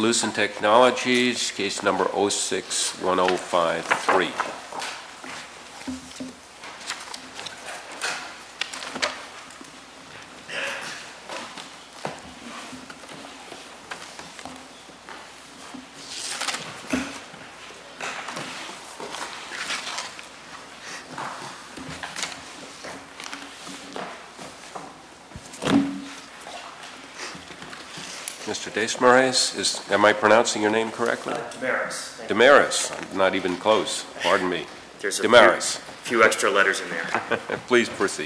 Lucent Technologies, case number 061053. Mr. Desmarais, am I pronouncing your name correctly? Damaris. Damaris. I'm not even close. Pardon me. There's a Damaris. few extra letters in there. Please proceed.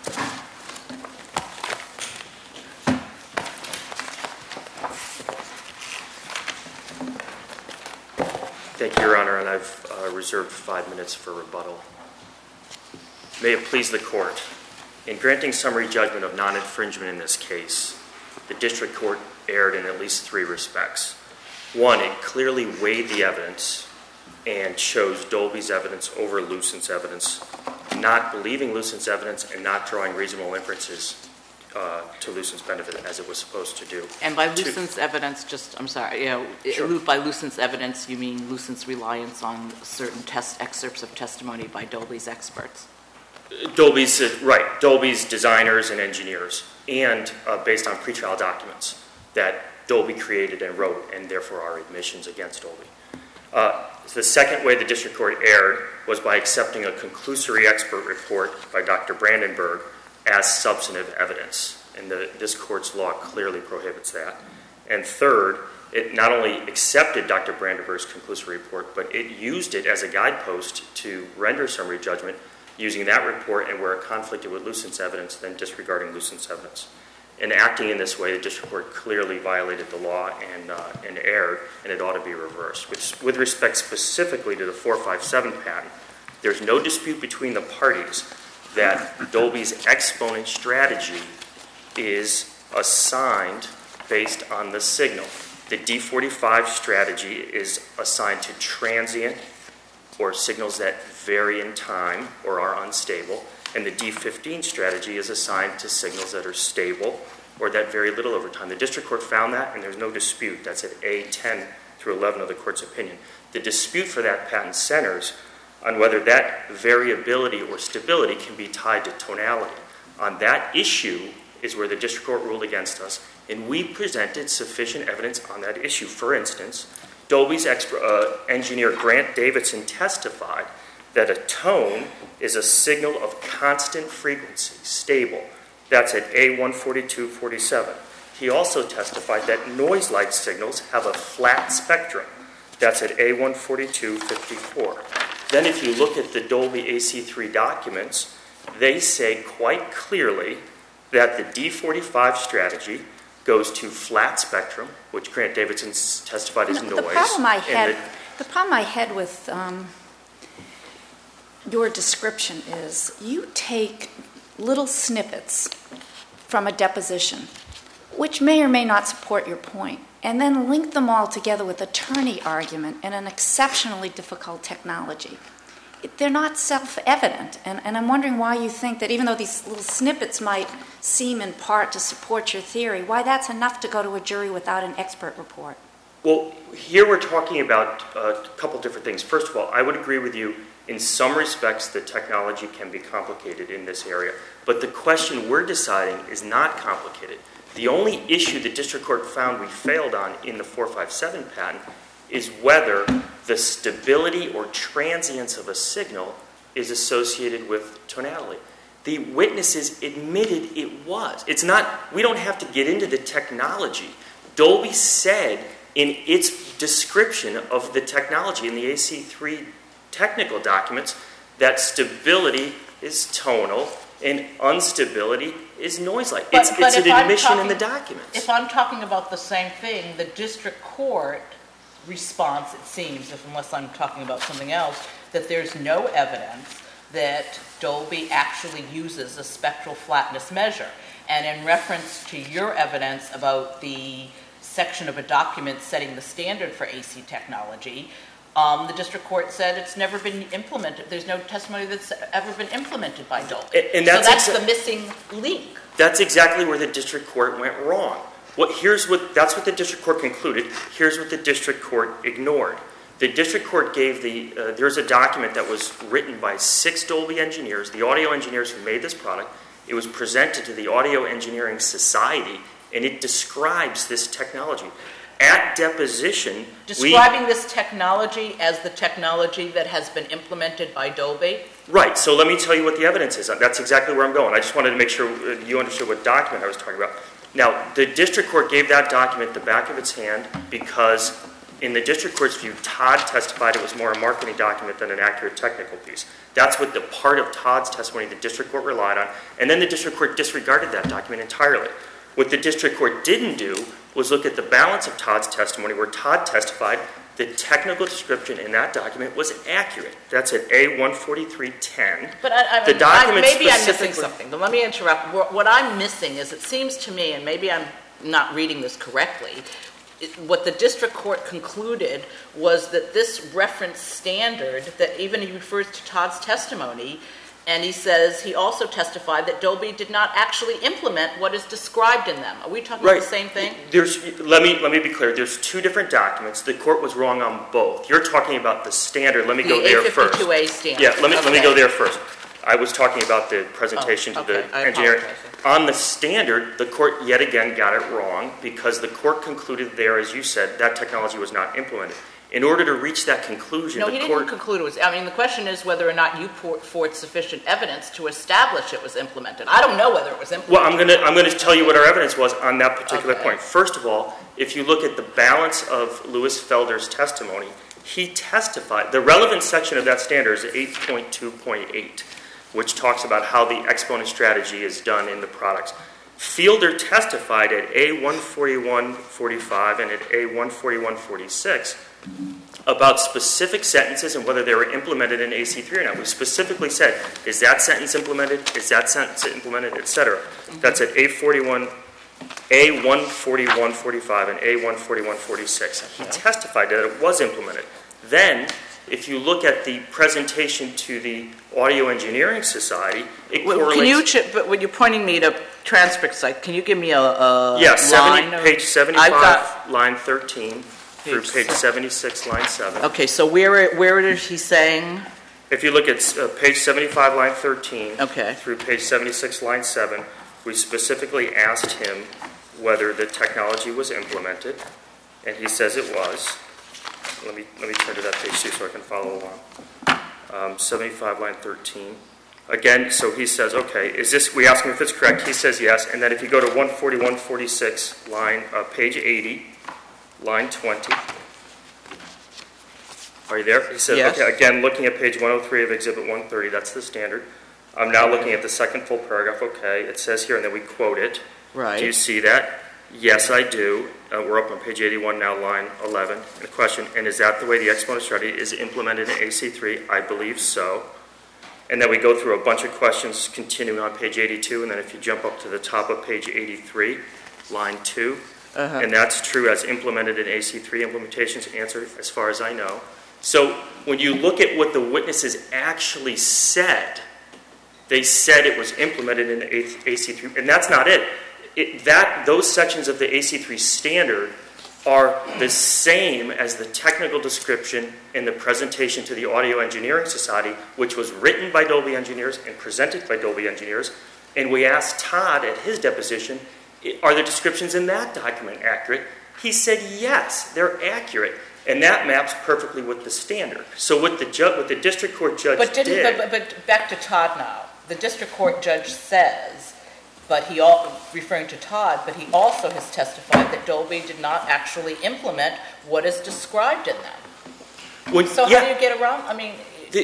Thank you, Your Honor, and I've reserved 5 minutes for rebuttal. May it please the Court, in granting summary judgment of non-infringement in this case, the District Court erred in at least 3 respects. 1, it clearly weighed the evidence and chose Dolby's evidence over Lucent's evidence, not believing Lucent's evidence and not drawing reasonable inferences to Lucent's benefit as it was supposed to do. And by Lucent's evidence, Sure. by Lucent's evidence, you mean Lucent's reliance on certain excerpts of testimony by Dolby's experts? Dolby's designers and engineers, and based on pretrial documents that Dolby created and wrote, and therefore are admissions against Dolby. The second way the District Court erred was by accepting a conclusory expert report by Dr. Brandenburg as substantive evidence, and this Court's law clearly prohibits that. And third, it not only accepted Dr. Brandenburg's conclusory report, but it used it as a guidepost to render summary judgment using that report, and where it conflicted with Lucent's evidence, then disregarding Lucent's evidence. In acting in this way, the District Court clearly violated the law and erred, and it ought to be reversed. With respect specifically to the 457 patent, there's no dispute between the parties that Dolby's exponent strategy is assigned based on the signal. The D45 strategy is assigned to transient or signals that vary in time or are unstable, and the D15 strategy is assigned to signals that are stable or that vary little over time. The District Court found that, and there's no dispute. That's at A10 through 11 of the Court's opinion. The dispute for that patent centers on whether that variability or stability can be tied to tonality. On that issue is where the District Court ruled against us, and we presented sufficient evidence on that issue. For instance, Dolby's engineer Grant Davidson testified that a tone is a signal of constant frequency, stable. That's at A14247. He also testified that noise-like signals have a flat spectrum. That's at A14254. Then if you look at the Dolby AC3 documents, they say quite clearly that the D45 strategy goes to flat spectrum, which Grant Davidson testified is noise. The problem I had with your description is you take little snippets from a deposition, which may or may not support your point, and then link them all together with attorney argument and an exceptionally difficult technology. They're not self-evident, and I'm wondering why you think that even though these little snippets might seem in part to support your theory, why that's enough to go to a jury without an expert report. Well, here we're talking about a couple different things. First of all, I would agree with you. In some respects, the technology can be complicated in this area, but the question we're deciding is not complicated. The only issue the District Court found we failed on in the 457 patent is whether the stability or transience of a signal is associated with tonality. The witnesses admitted it was. It's not, we don't have to get into the technology. Dolby said in its description of the technology in the AC3 technical documents that stability is tonal and instability is noise-like. It's an admission in the documents. If I'm talking about the same thing, the District Court response, it seems, unless I'm talking about something else, that there's no evidence that Dolby actually uses a spectral flatness measure. And in reference to your evidence about the section of a document setting the standard for AC technology, the District Court said it's never been implemented. There's no testimony that's ever been implemented by Dolby. And that's the missing link. That's exactly where the District Court went wrong. That's what the district court concluded. Here's what the district court ignored. The district court gave there's a document that was written by 6 Dolby engineers, the audio engineers who made this product. It was presented to the Audio Engineering Society, and it describes this technology. At deposition, Describing this technology as the technology that has been implemented by Dolby? Right, so let me tell you what the evidence is. That's exactly where I'm going. I just wanted to make sure you understood what document I was talking about. Now, the district court gave that document the back of its hand because, in the district court's view, Todd testified it was more a marketing document than an accurate technical piece. That's what the part of Todd's testimony the district court relied on, and then the district court disregarded that document entirely. What the district court didn't do was look at the balance of Todd's testimony, where Todd testified the technical description in that document was accurate. That's at A14310. But maybe I'm missing something, but let me interrupt. What I'm missing is, it seems to me, and maybe I'm not reading this correctly, what the district court concluded was that this reference standard, that even he refers to Todd's testimony, and he says he also testified that Dolby did not actually implement what is described in them. Are we talking about the same thing? Let me be clear. There's 2 different documents. The court was wrong on both. You're talking about the standard. Let me go there first. The A52A standard. Yeah, let me go there first. I was talking about the presentation to the engineer. On the standard, the court yet again got it wrong because the court concluded there, as you said, that technology was not implemented. In order to reach that conclusion, he didn't conclude it was. I mean, the question is whether or not you put forth sufficient evidence to establish it was implemented. I don't know whether it was implemented. Well, I'm going to tell you what our evidence was on that particular point. First of all, if you look at the balance of Louis Felder's testimony, he testified. The relevant section of that standard is 8.2.8, which talks about how the exponent strategy is done in the products. Fielder testified at A141.45 and at A141.46 about specific sentences and whether they were implemented in AC3 or not. We specifically said, is that sentence implemented? Is that sentence implemented? Etc. That's at A141.45 and A141.46. He testified that it was implemented. Then, if you look at the presentation to the Audio Engineering Society, it correlates. But when you're pointing me to transcript site, can you give me a line? Page 75, line 13, through page 76, line 7. Okay, so where is he saying? If you look at page 75, line 13, through page 76, line 7, we specifically asked him whether the technology was implemented, and he says it was. Let me turn to that page too so I can follow along. 75, line 13. Again, so he says, okay, we ask him if it's correct. He says yes. And then if you go to 141.46, page 80, line 20. Are you there? He says, yes. Okay, again, looking at page 103 of Exhibit 130, that's the standard. I'm now looking at the second full paragraph. Okay, it says here, and then we quote it. Right. Do you see that? Yes, I do. We're up on page 81 now, line 11. And the question, and is that the way the exponent strategy is implemented in AC3? I believe so. And then we go through a bunch of questions continuing on page 82, and then if you jump up to the top of page 83, line 2, and that's true as implemented in AC3 implementations, answer as far as I know. So when you look at what the witnesses actually said, they said it was implemented in AC3, and that's not it. Those sections of the AC3 standard are the same as the technical description in the presentation to the Audio Engineering Society, which was written by Dolby engineers and presented by Dolby engineers. And we asked Todd at his deposition, are the descriptions in that document accurate? He said yes, they're accurate. And that maps perfectly with the standard. So what the district court judge did... But back to Todd now. The district court judge says, referring to Todd, but he also has testified that Dolby did not actually implement what is described in them. How do you get around? I mean...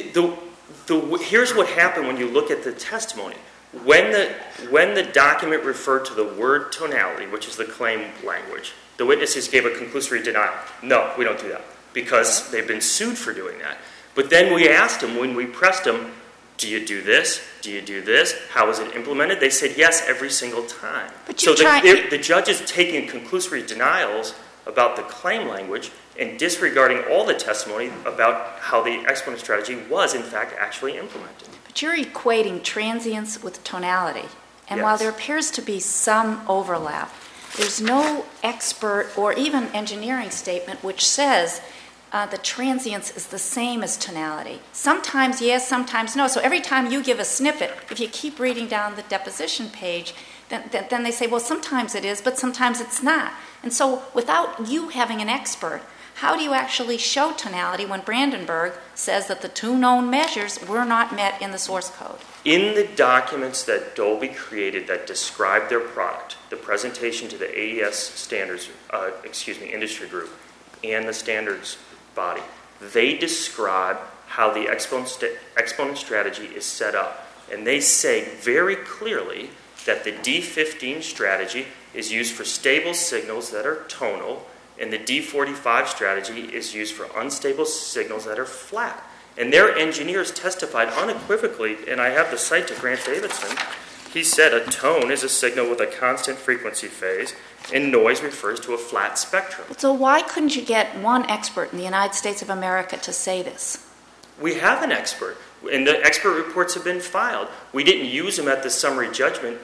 Here's what happened when you look at the testimony. When the document referred to the word tonality, which is the claim language, the witnesses gave a conclusory denial. No, we don't do that, because they've been sued for doing that. But then we asked them, when we pressed them, do you do this? Do you do this? How is it implemented? They said yes every single time. The judge is taking conclusory denials about the claim language and disregarding all the testimony about how the exponent strategy was, in fact, actually implemented. But you're equating transience with tonality. And yes. While there appears to be some overlap, There's no expert or even engineering statement which says the transience is the same as tonality. Sometimes yes, sometimes no. So every time you give a snippet, if you keep reading down the deposition page, then they say, well, sometimes it is, but sometimes it's not. And so without you having an expert, how do you actually show tonality when Brandenburg says that the two known measures were not met in the source code? In the documents that Dolby created that describe their product, the presentation to the AES standards, industry group, and the standards body, they describe how the exponent strategy is set up. And they say very clearly that the D15 strategy is used for stable signals that are tonal, and the D45 strategy is used for unstable signals that are flat. And their engineers testified unequivocally, and I have the cite to Grant Davidson. He said a tone is a signal with a constant frequency phase, and noise refers to a flat spectrum. So why couldn't you get one expert in the United States of America to say this? We have an expert, and the expert reports have been filed. We didn't use them at the summary judgment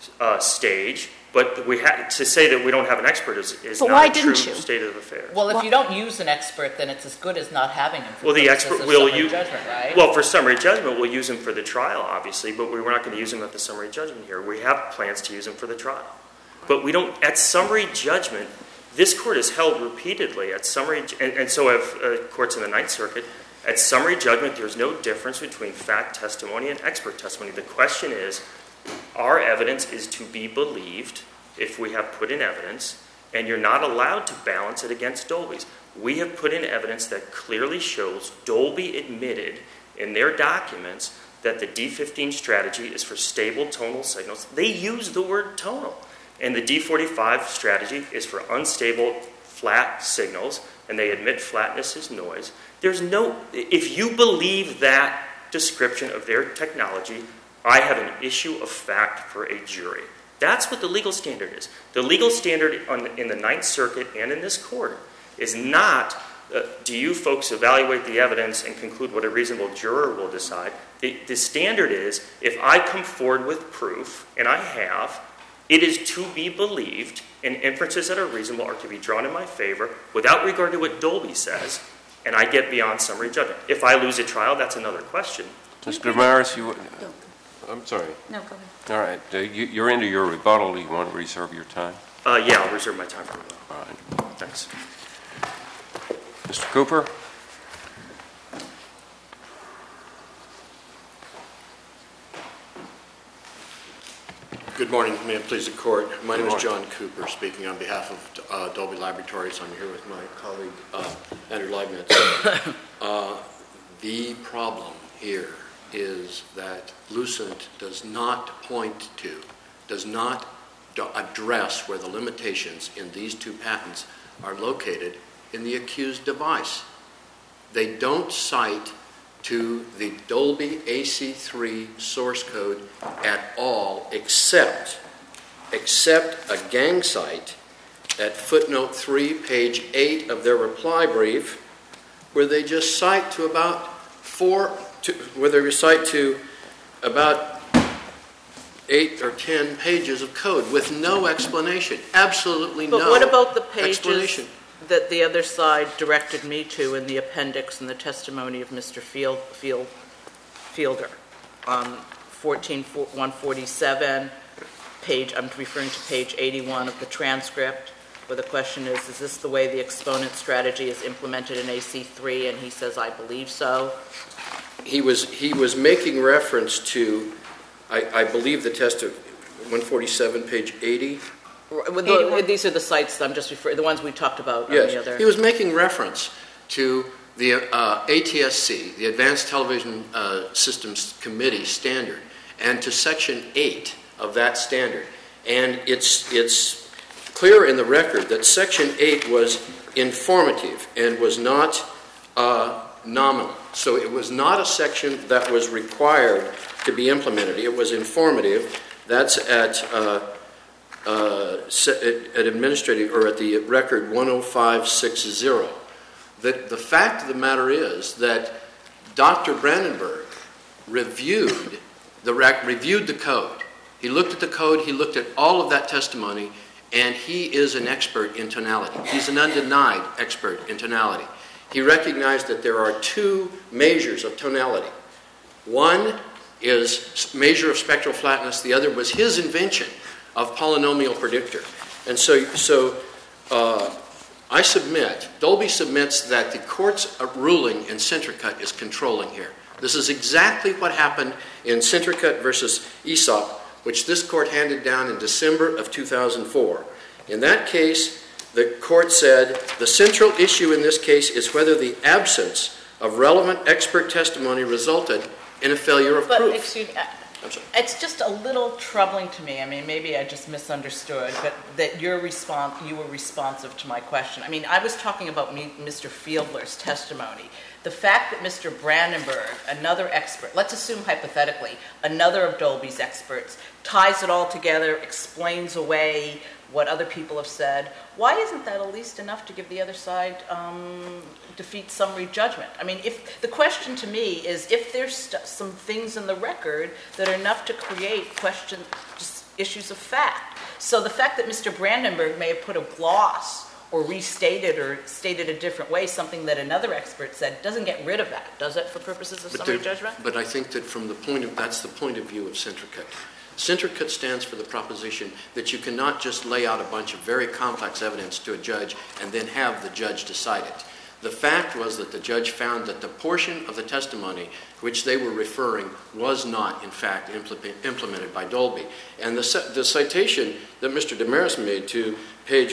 stage, but we had to say that we don't have an expert is not a true state of affairs. Well, if you don't use an expert, then it's as good as not having him for the expert will use judgment, right? Well, for summary judgment, we'll use him for the trial, obviously, but we're not going to use him at the summary judgment here. We have plans to use him for the trial. But we don't, at summary judgment, this court has held repeatedly at summary, and so have courts in the Ninth Circuit, at summary judgment, there's no difference between fact testimony and expert testimony. The question is, our evidence is to be believed if we have put in evidence, and you're not allowed to balance it against Dolby's. We have put in evidence that clearly shows Dolby admitted in their documents that the D15 strategy is for stable tonal signals. They use the word tonal. And the D45 strategy is for unstable, flat signals, and they admit flatness is noise. If you believe that description of their technology, I have an issue of fact for a jury. That's what the legal standard is. The legal standard in the Ninth Circuit and in this court is not, do you folks evaluate the evidence and conclude what a reasonable juror will decide? The standard is, if I come forward with proof, and I have, it is to be believed, and inferences that are reasonable are to be drawn in my favor without regard to what Dolby says, and I get beyond summary judgment. If I lose a trial, that's another question. Mr. Damaris, I'm sorry. No, go ahead. All right. You're into your rebuttal. Do you want to reserve your time? Yeah, I'll reserve my time for rebuttal. All right. Thanks. Mr. Cooper? Good morning. May it please the court. My name is John Cooper, speaking on behalf of Dolby Laboratories. I'm here with my colleague, Andrew Leibniz. The problem here is that Lucent does not point to, does not address where the limitations in these two patents are located in the accused device. They don't cite to the Dolby AC3 source code at all, except a gang cite at footnote 3, page 8 of their reply brief, where they just cite to about 8 or 10 pages of code with no explanation, absolutely no explanation. But what about the pages that the other side directed me to in the appendix and the testimony of Mr. Fielder? 147, I'm referring to page 81 of the transcript, where the question is this the way the exponent strategy is implemented in AC3? And he says, I believe so. He was making reference to, I believe the test of 147, page 80. These are the sites that I'm just referring, the ones we talked about. Yes, on the other. He was making reference to the ATSC, the Advanced Television Systems Committee standard, and to Section 8 of that standard. And it's clear in the record that Section 8 was informative and was not nominal. So it was not a section that was required to be implemented. It was informative. That's at administrative, or at the record 10560. The fact of the matter is that Dr. Brandenburg reviewed the code. He looked at the code, he looked at all of that testimony, and he is an expert in tonality. He's an undenied expert in tonality. He recognized that there are two measures of tonality. One is measure of spectral flatness. The other was his invention of polynomial predictor. And so I submit, Dolby submits that the court's ruling in Centricut is controlling here. This is exactly what happened in Centricut versus Aesop, which this court handed down in December of 2004. In that case, the court said, the central issue in this case is whether the absence of relevant expert testimony resulted in a failure of But, proof. excuse me, I'm sorry. it's just a little troubling to me. I mean, maybe I just misunderstood, but that you were responsive to my question. I mean, I was talking about Mr. Fiedler's testimony. The fact that Mr. Brandenburg, another expert, let's assume hypothetically, another of Dolby's experts, ties it all together, explains away what other people have said, why isn't that at least enough to give the other side defeat summary judgment? I mean, if the question to me is if there's some things in the record that are enough to create just issues of fact. So the fact that Mr. Brandenburg may have put a gloss or restated or stated a different way something that another expert said doesn't get rid of that, does it, for purposes of summary judgment? But I think that that's the point of view of Centricut. Centricut stands for the proposition that you cannot just lay out a bunch of very complex evidence to a judge and then have the judge decide it. The fact was that the judge found that the portion of the testimony which they were referring was not, in fact, implemented by Dolby. And the citation that Mr. Damaris made to page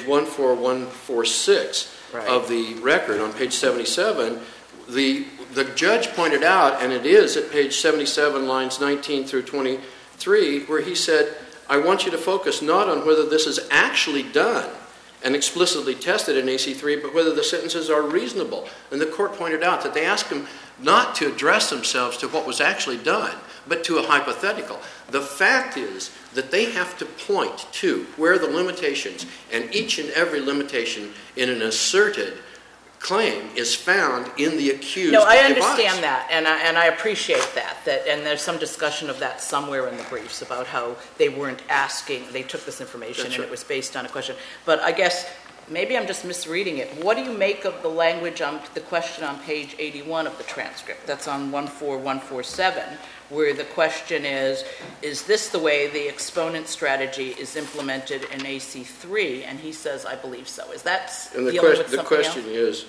14146 of the record on page 77, the judge pointed out, and it is at page 77, lines 19 through 23, where he said, I want you to focus not on whether this is actually done and explicitly tested in AC3, but whether the sentences are reasonable. And the court pointed out that they asked him not to address themselves to what was actually done, but to a hypothetical. The fact is that they have to point to where the limitations, and each and every limitation in an asserted claim is found in the accused device. No, I understand that, and I appreciate that, and there's some discussion of that somewhere in the briefs about how they weren't asking, they took this information and it was based on a question. But I guess maybe I'm just misreading it. What do you make of the language on the question on page 81 of the transcript? That's on 14147, where the question is this the way the exponent strategy is implemented in AC3? And he says, I believe so. Is that dealing with something else? The question is,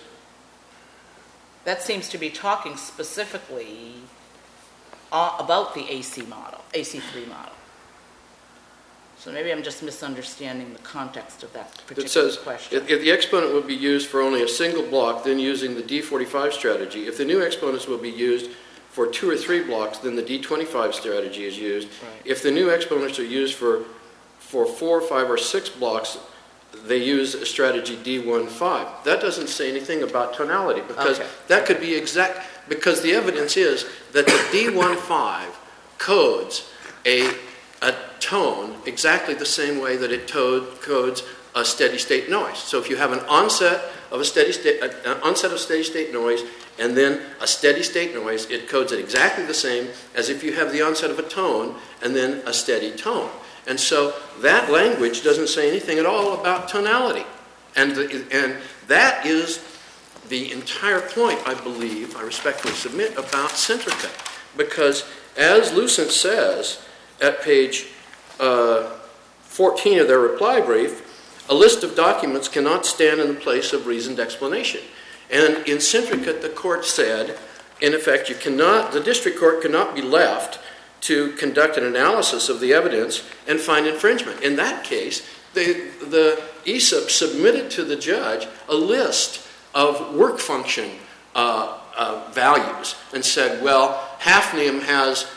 that seems to be talking specifically about the AC3 model. So maybe I'm just misunderstanding the context of that particular it says, question. if the exponent will be used for only a single block, then using the D45 strategy. If the new exponents will be used for 2 or 3 blocks, then the D25 strategy is used. Right. If the new exponents are used for 4, 5, or 6 blocks, they use a strategy D15. That doesn't say anything about tonality, because that could be exact, because the evidence is that the D15 codes a tone exactly the same way that it codes a steady-state noise. So if you have an onset of steady-state noise and then a steady-state noise, it codes it exactly the same as if you have the onset of a tone and then a steady tone. And so that language doesn't say anything at all about tonality. And that is the entire point, I believe, I respectfully submit, about Centricut. Because as Lucent says at page 14 of their reply brief, a list of documents cannot stand in the place of reasoned explanation. And in Centricut, the court said, in effect, the district court cannot be left to conduct an analysis of the evidence and find infringement. In that case, the ESOP submitted to the judge a list of work function values and said, well, hafnium has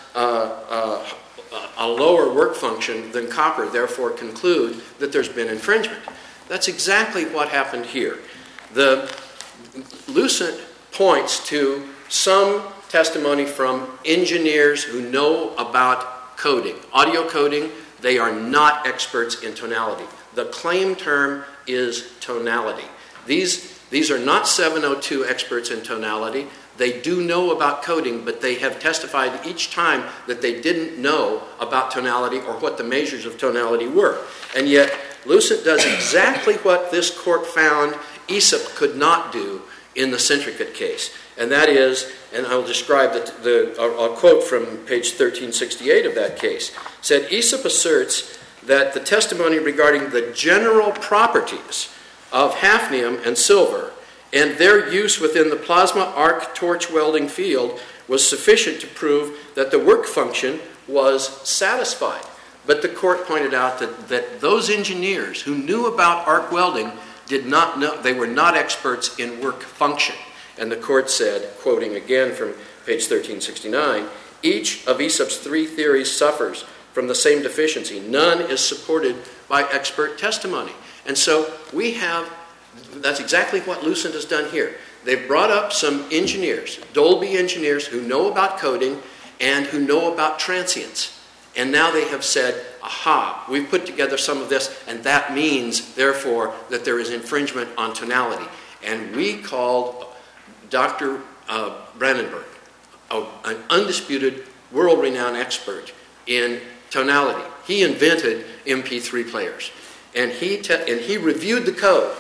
a lower work function than copper, therefore conclude that there's been infringement. That's exactly what happened here. The Lucent points to some testimony from engineers who know about coding. Audio coding, they are not experts in tonality. The claim term is tonality. These are not 702 experts in tonality. They do know about coding, but they have testified each time that they didn't know about tonality or what the measures of tonality were. And yet, Lucent does exactly what this court found Aesop could not do in the Centricate case. And that is, and I'll describe I'll quote from page 1368 of that case, said Aesop asserts that the testimony regarding the general properties of hafnium and silver and their use within the plasma arc torch welding field was sufficient to prove that the work function was satisfied. But the court pointed out that those engineers who knew about arc welding did not know, they were not experts in work function. And the court said, quoting again from page 1369, each of Aesop's three theories suffers from the same deficiency. None is supported by expert testimony. And so we have, that's exactly what Lucent has done here. They've brought up some engineers, Dolby engineers, who know about coding and who know about transients. And now they have said, aha, we've put together some of this, and that means, therefore, that there is infringement on tonality. And we called Dr. Brandenburg, an undisputed, world-renowned expert in tonality. He invented MP3 players, and he reviewed the code.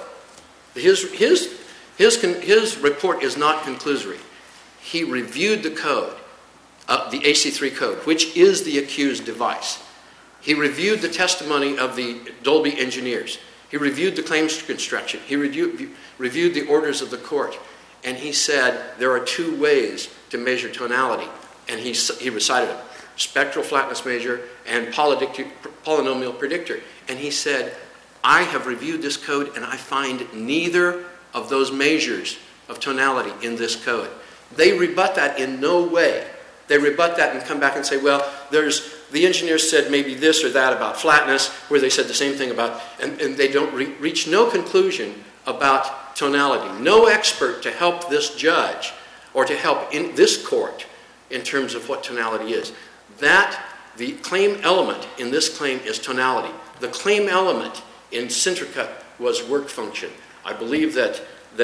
His report is not conclusory. He reviewed the code, the AC3 code, which is the accused device. He reviewed the testimony of the Dolby engineers. He reviewed the claims construction. He reviewed the orders of the court. And he said there are two ways to measure tonality. And he recited them, spectral flatness measure and polynomial predictor. And he said, I have reviewed this code and I find neither of those measures of tonality in this code. They rebut that in no way. They rebut that and come back and say, well, the engineers said maybe this or that about flatness, where they said the same thing about, and they don't reach no conclusion about tonality. No expert to help this judge or to help in this court in terms of what tonality is. The claim element in this claim is tonality. The claim element in Centricate was work function. I believe that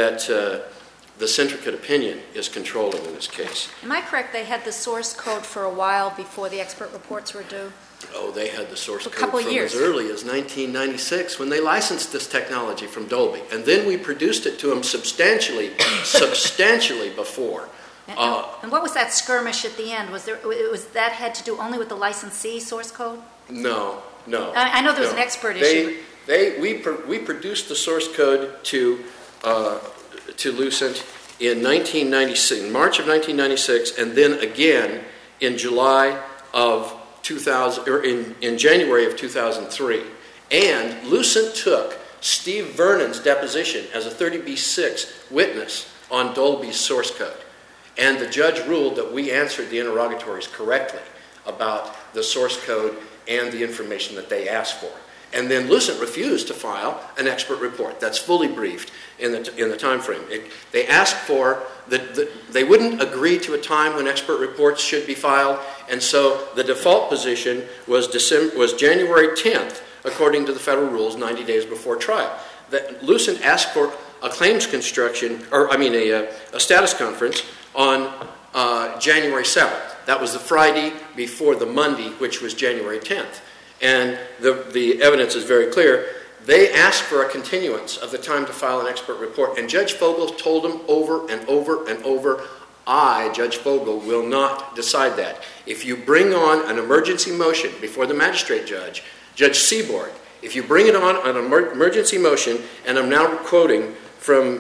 the Centricate opinion is controlling in this case. Am I correct, they had the source code for a while before the expert reports were due? Oh, they had the source code couple from years. as early as 1996 when they licensed this technology from Dolby. And then we produced it to them substantially before. And what was that skirmish at the end? Was that had to do only with the licensee source code? No. I know there was an expert issue. We produced the source code to Lucent in March of 1996, and then again in July of 2000, or in January of 2003. And Lucent took Steve Vernon's deposition as a 30B6 witness on Dolby's source code. And the judge ruled that we answered the interrogatories correctly about the source code and the information that they asked for. And then Lucent refused to file an expert report. That's fully briefed in the time frame. They asked for they wouldn't agree to a time when expert reports should be filed, and so the default position was January 10th, according to the federal rules, 90 days before trial. That Lucent asked for a claims construction, a status conference on January 7th. That was the Friday before the Monday, which was January 10th. And the evidence is very clear. They asked for a continuance of the time to file an expert report, and Judge Fogel told them over and over and over, I, Judge Fogel, will not decide that. If you bring on an emergency motion before the magistrate judge, Judge Seaborg, if you bring it on an emergency motion, and I'm now quoting from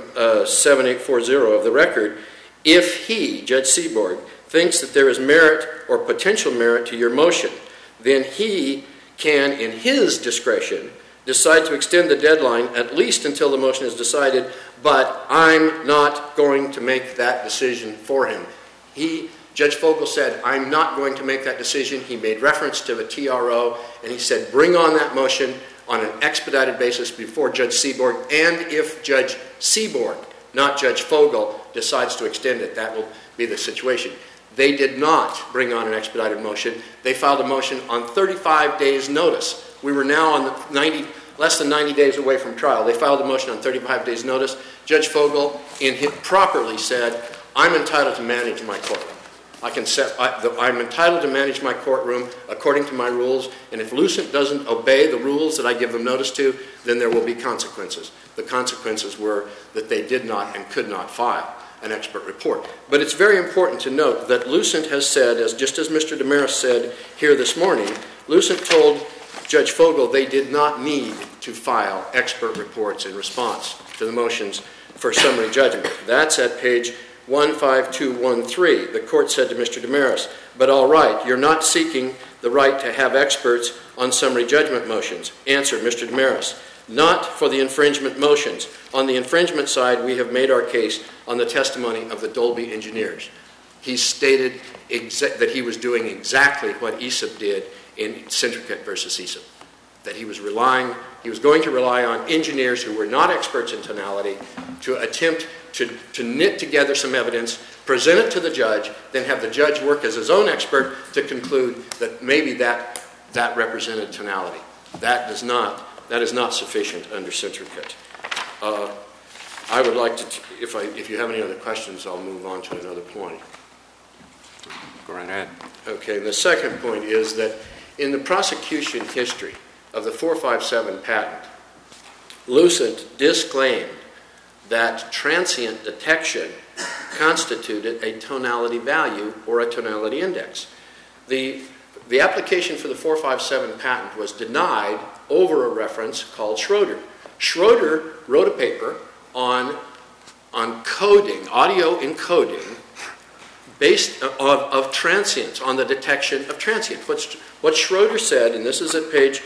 7840 of the record, if he, Judge Seaborg, thinks that there is merit or potential merit to your motion, then he can, in his discretion, decide to extend the deadline at least until the motion is decided, but I'm not going to make that decision for him. Judge Fogel said, I'm not going to make that decision. He made reference to the TRO, and he said, bring on that motion on an expedited basis before Judge Seaborg, and if Judge Seaborg, not Judge Fogel, decides to extend it, that will be the situation. They did not bring on an expedited motion. They filed a motion on 35 days' notice. We were now on less than 90 days away from trial. They filed a motion on 35 days' notice. Judge Fogel, properly said, I'm entitled to manage my courtroom. I'm entitled to manage my courtroom according to my rules, and if Lucent doesn't obey the rules that I give them notice to, then there will be consequences. The consequences were that they did not and could not file an expert report. But it's very important to note that Lucent has said, just as Mr. Damaris said here this morning, Lucent told Judge Fogel they did not need to file expert reports in response to the motions for summary judgment. That's at page 15213. The court said to Mr. Damaris, but all right, you're not seeking the right to have experts on summary judgment motions. Answer, Mr. Damaris, not for the infringement motions. On the infringement side, we have made our case on the testimony of the Dolby engineers. He stated that he was doing exactly what ESIP did in Centricate versus ESIP, that he was going to rely on engineers who were not experts in tonality to attempt to knit together some evidence, present it to the judge, then have the judge work as his own expert to conclude that maybe that represented tonality. That is not sufficient under Centricate. I would like to, if you have any other questions, I'll move on to another point. Go right ahead. Okay, the second point is that in the prosecution history of the 457 patent, Lucent disclaimed that transient detection constituted a tonality value or a tonality index. The application for the 457 patent was denied over a reference called Schroeder. Schroeder wrote a paper on coding, audio encoding, based of transients, on the detection of transient. What Schroeder said, and this is at page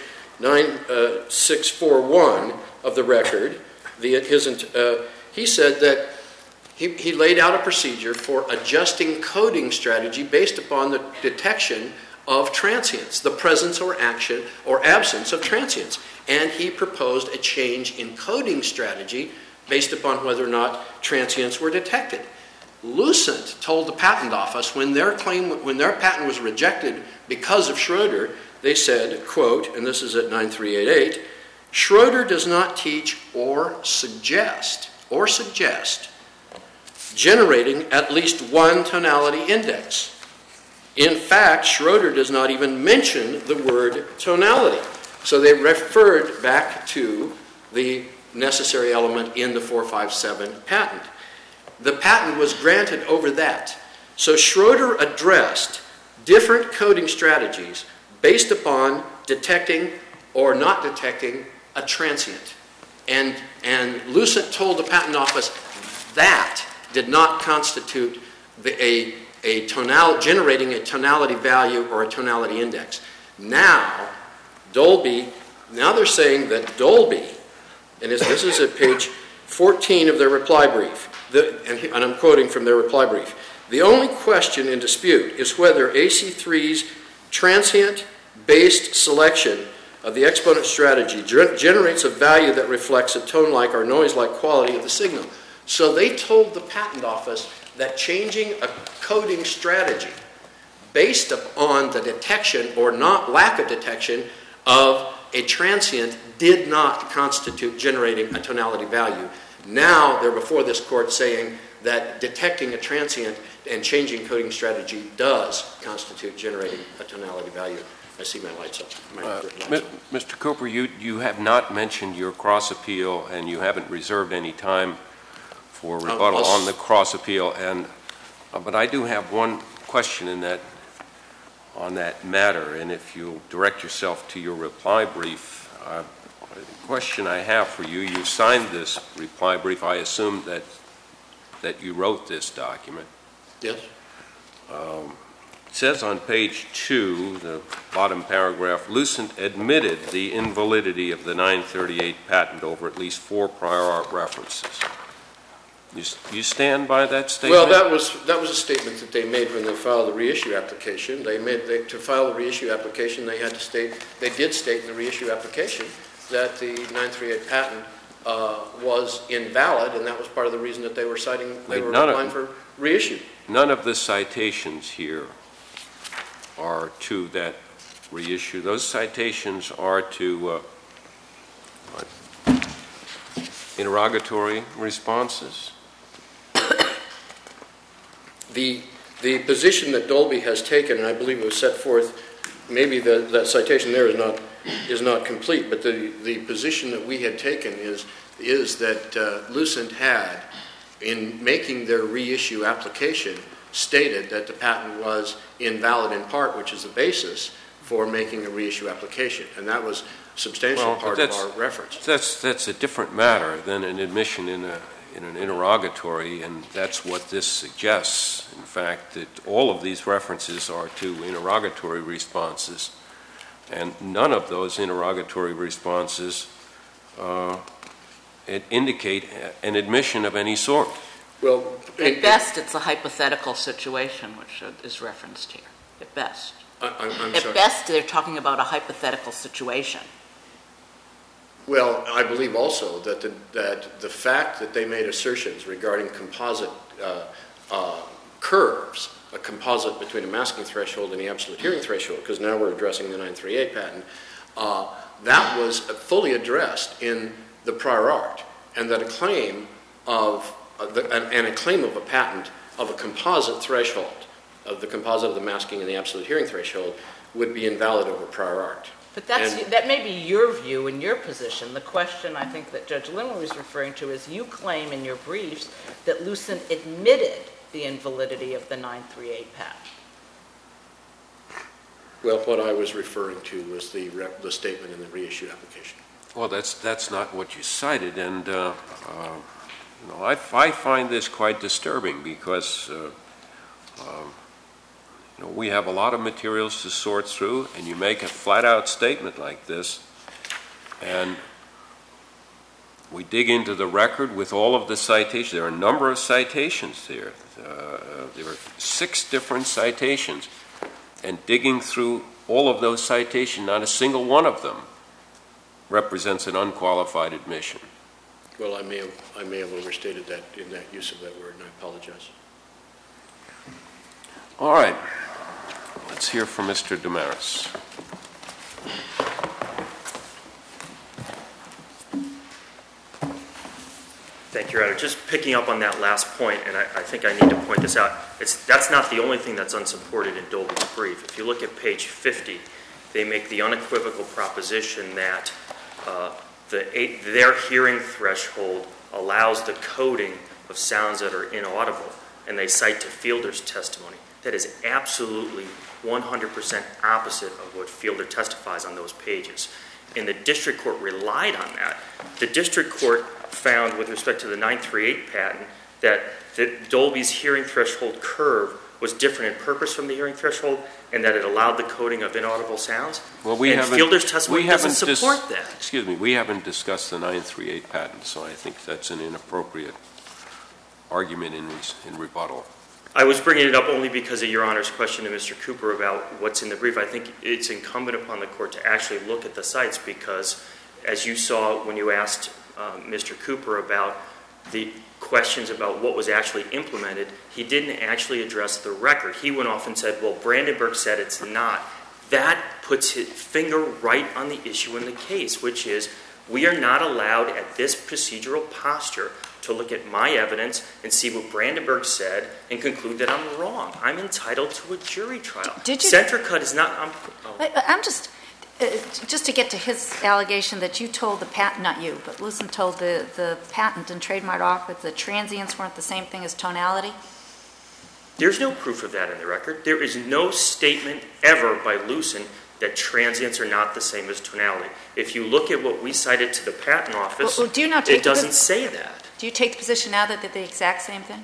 9641 of the record, he said that he laid out a procedure for adjusting coding strategy based upon the detection of transients, the presence or action or absence of transients. And he proposed a change in coding strategy based upon whether or not transients were detected. Lucent told the patent office when their patent was rejected because of Schroeder, they said, quote, and this is at 9388, Schroeder does not teach or suggest generating at least one tonality index. In fact, Schroeder does not even mention the word tonality. So they referred back to the necessary element in the 457 patent. The patent was granted over that. So Schroeder addressed different coding strategies based upon detecting or not detecting a transient. And Lucent told the patent office that did not constitute generating a tonality value or a tonality index. Now they're saying that Dolby, and this is at page 14 of their reply brief, and I'm quoting from their reply brief, the only question in dispute is whether AC3's transient-based selection of the exponent strategy generates a value that reflects a tone-like or noise-like quality of the signal. So they told the patent office that changing a coding strategy based upon the detection or lack of detection of a transient did not constitute generating a tonality value. Now they're before this court saying that detecting a transient and changing coding strategy does constitute generating a tonality value. I see my lights up. Mr. Cooper, you have not mentioned your cross appeal, and you haven't reserved any time for rebuttal on the cross appeal. But I do have one question on that matter, and if you'll direct yourself to your reply brief, the question I have for you, you signed this reply brief. I assume that you wrote this document. Yes. It says on page 2, the bottom paragraph, Lucent admitted the invalidity of the 938 patent over at least 4 prior art references. You stand by that statement? Well, that was a statement that they made when they filed the reissue application. To file the reissue application, they did state in the reissue application that the 938 patent was invalid, and that was part of the reason that they were applying for reissue. None of the citations here are to that reissue. Those citations are to interrogatory responses. The The position that Dolby has taken, and I believe it was set forth, maybe that citation there is not complete, but the position that we had taken is that Lucent had, in making their reissue application, stated that the patent was invalid in part, which is the basis for making a reissue application, and that was a substantial part of our reference. That's a different matter than an admission in an interrogatory, and that's what this suggests. In fact, that all of these references are to interrogatory responses, and none of those interrogatory responses indicate an admission of any sort. Well, At best, it's a hypothetical situation which is referenced here. At best. I'm At sorry. best, they're talking about a hypothetical situation. Well, I believe also that the fact that they made assertions regarding composite curves, a composite between a masking threshold and the absolute hearing threshold, because now we're addressing the 938 patent, that was fully addressed in the prior art, and that a claim of a patent of a composite threshold, of the composite of the masking and the absolute hearing threshold, would be invalid over prior art. But that may be your view and your position. The question I think that Judge Limmer was referring to is you claim in your briefs that Lucent admitted the invalidity of the 938 patent. Well, what I was referring to was the statement in the reissue application. Well, that's not what you cited, and I find this quite disturbing because we have a lot of materials to sort through, and you make a flat-out statement like this, and we dig into the record with all of the citations. There are a number of citations there. There are 6 different citations, and digging through all of those citations, not a single one of them represents an unqualified admission. Well, I may have overstated that in that use of that word, and I apologize. All right. Let's hear from Mr. Damaris. Thank you, Your Honor. Just picking up on that last point, and I think I need to point this out, that's not the only thing that's unsupported in Dolby's brief. If you look at page 50, they make the unequivocal proposition that their hearing threshold allows the coding of sounds that are inaudible, and they cite to Fielder's testimony. That is absolutely 100% opposite of what Fielder testifies on those pages. And the district court relied on that. The district court found, with respect to the 938 patent, that Dolby's hearing threshold curve was different in purpose from the hearing threshold, and that it allowed the coding of inaudible sounds. Well, Fielder's testimony doesn't support that. Excuse me, we haven't discussed the 938 patent, so I think that's an inappropriate argument in rebuttal. I was bringing it up only because of Your Honor's question to Mr. Cooper about what's in the brief. I think it's incumbent upon the court to actually look at the sites because, as you saw when you asked Mr. Cooper about the questions about what was actually implemented, he didn't actually address the record. He went off and said, well, Brandenburg said it's not. That puts his finger right on the issue in the case, which is we are not allowed at this procedural posture to look at my evidence and see what Brandenburg said and conclude that I'm wrong. I'm entitled to a jury trial. Centricut is not... I'm just to get to his allegation that you told the patent, not you, but Lucent told the patent and trademark office that transients weren't the same thing as tonality? There's no proof of that in the record. There is no statement ever by Lucent that transients are not the same as tonality. If you look at what we cited to the patent office, it doesn't say that. Do you take the position now that they're the exact same thing?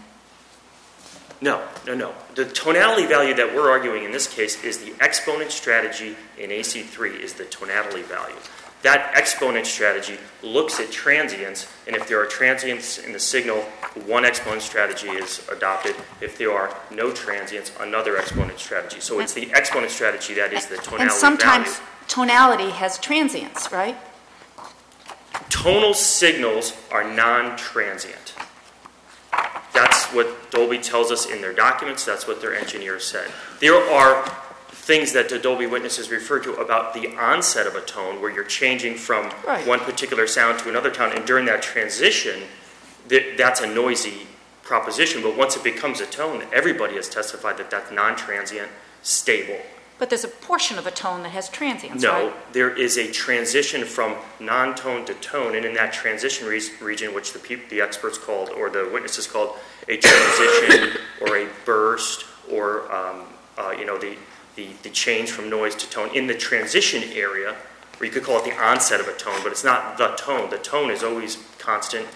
No. The tonality value that we're arguing in this case is the exponent strategy in AC3 is the tonality value. That exponent strategy looks at transients, and if there are transients in the signal, one exponent strategy is adopted. If there are no transients, another exponent strategy. So it's the exponent strategy that is the tonality value. And sometimes tonality has transients, right? Tonal signals are non-transient. That's what Dolby tells us in their documents. That's what their engineers said. There are things that the Dolby witnesses refer to about the onset of a tone where you're changing from one particular sound to another tone, and during that transition, that's a noisy proposition, but once it becomes a tone, everybody has testified that that's non-transient, stable. But there's a portion of a tone that has transients, right? No, there is a transition from non-tone to tone, and in that transition region, which the experts called, or the witnesses called, a transition or a burst, or the change from noise to tone. In the transition area, or you could call it the onset of a tone, but it's not the tone. The tone is always constant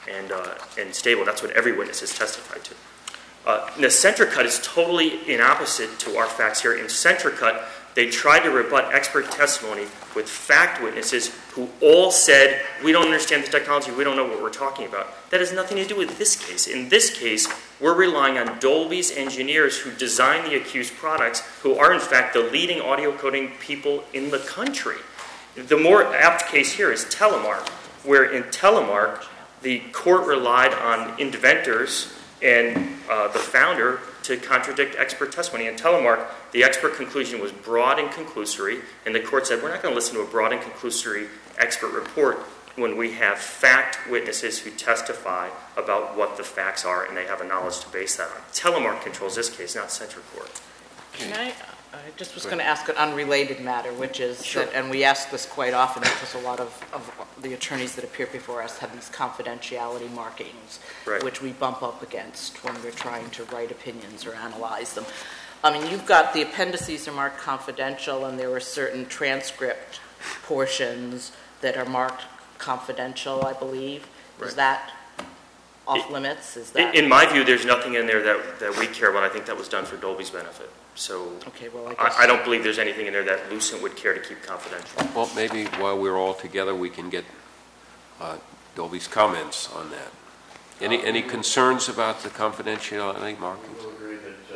and stable. That's what every witness has testified to. The Centricut is totally in opposite to our facts here. In Centricut, they tried to rebut expert testimony with fact witnesses who all said, we don't understand the technology, we don't know what we're talking about. That has nothing to do with this case. In this case, we're relying on Dolby's engineers who designed the accused products, who are in fact the leading audio coding people in the country. The more apt case here is Telemark, where in Telemark, the court relied on inventors and the founder to contradict expert testimony. In Telemark, the expert conclusion was broad and conclusory, and the court said, we're not going to listen to a broad and conclusory expert report when we have fact witnesses who testify about what the facts are, and they have a knowledge to base that on. Telemark controls this case, not CentriCourt. I just was going to ask an unrelated matter, which is Sure. that, and we ask this quite often because a lot of the attorneys that appear before us have these confidentiality markings, Right. which we bump up against when we're trying to write opinions or analyze them. I mean, you've got the appendices are marked confidential, and there are certain transcript portions that are marked confidential, I believe. Right. Is that off limits? Is that In my view, there's nothing in there that we care about. I think that was done for Dolby's benefit. So okay? Well, I guess I don't believe there's anything in there that Lucent would care to keep confidential. Well, maybe while we're all together, we can get Dolby's comments on that. Any concerns about the confidentiality markings? I will agree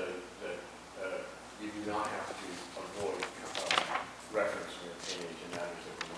that you do not have to avoid referencing opinions in matters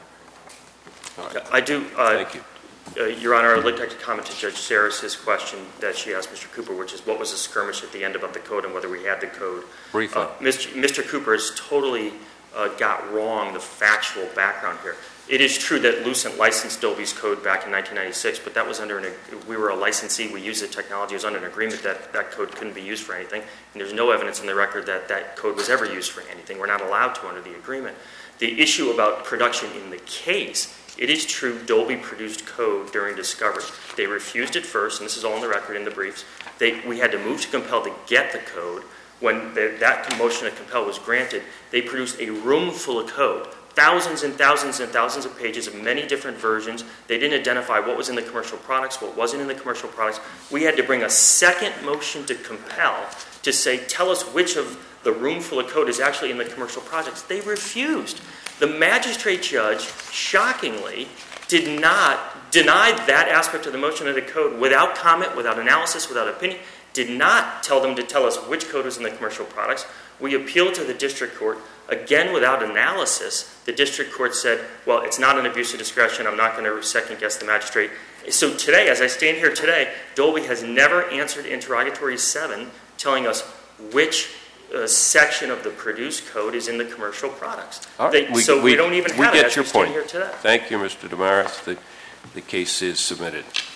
that were not confidential. All right. I do. Thank you. Your Honor, I'd like to comment to Judge Sarris's question that she asked Mr. Cooper, which is what was the skirmish at the end about the code and whether we had the code. Briefly. Mr. Cooper has totally got wrong the factual background here. It is true that Lucent licensed Dolby's code back in 1996, but that was we were a licensee, we used the technology, it was under an agreement that that code couldn't be used for anything, and there's no evidence in the record that that code was ever used for anything. We're not allowed to under the agreement. The issue about production in the case, it is true Dolby produced code during discovery. They refused it first, and this is all on the record in the briefs. We had to move to compel to get the code. When that motion to compel was granted, they produced a room full of code, thousands and thousands and thousands of pages of many different versions. They didn't identify what was in the commercial products, what wasn't in the commercial products. We had to bring a second motion to compel to say, tell us which of the room full of code is actually in the commercial projects. They refused. The magistrate judge, shockingly, denied that aspect of the motion of the code without comment, without analysis, without opinion, did not tell them to tell us which code was in the commercial products. We appealed to the district court, again without analysis. The district court said, well, it's not an abuse of discretion, I'm not going to second guess the magistrate. So today, as I stand here today, Dolby has never answered interrogatory 7 telling us which section of the produced code is in the commercial products. All right. We don't even have it as your we stand point. here today. Thank you, Mr. Damaris. The case is submitted.